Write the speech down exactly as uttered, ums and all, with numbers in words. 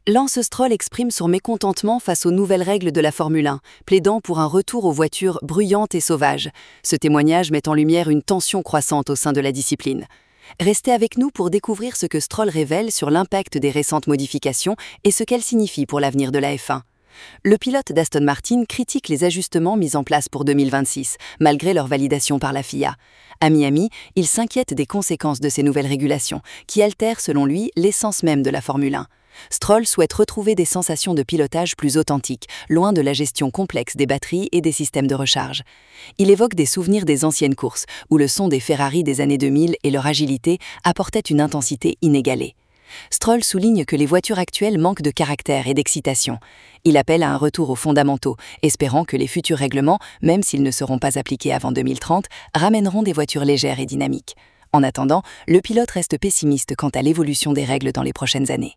Lance Stroll exprime son mécontentement face aux nouvelles règles de la Formule un, plaidant pour un retour aux voitures bruyantes et sauvages. Ce témoignage met en lumière une tension croissante au sein de la discipline. Restez avec nous pour découvrir ce que Stroll révèle sur l'impact des récentes modifications et ce qu'elles signifient pour l'avenir de la F un. Le pilote d'Aston Martin critique les ajustements mis en place pour deux mille vingt-six, malgré leur validation par la F I A. À Miami, il s'inquiète des conséquences de ces nouvelles régulations, qui altèrent selon lui l'essence même de la Formule un. Stroll souhaite retrouver des sensations de pilotage plus authentiques, loin de la gestion complexe des batteries et des systèmes de recharge. Il évoque des souvenirs des anciennes courses, où le son des Ferrari des années deux mille et leur agilité apportaient une intensité inégalée. Stroll souligne que les voitures actuelles manquent de caractère et d'excitation. Il appelle à un retour aux fondamentaux, espérant que les futurs règlements, même s'ils ne seront pas appliqués avant deux mille trente, ramèneront des voitures légères et dynamiques. En attendant, le pilote reste pessimiste quant à l'évolution des règles dans les prochaines années.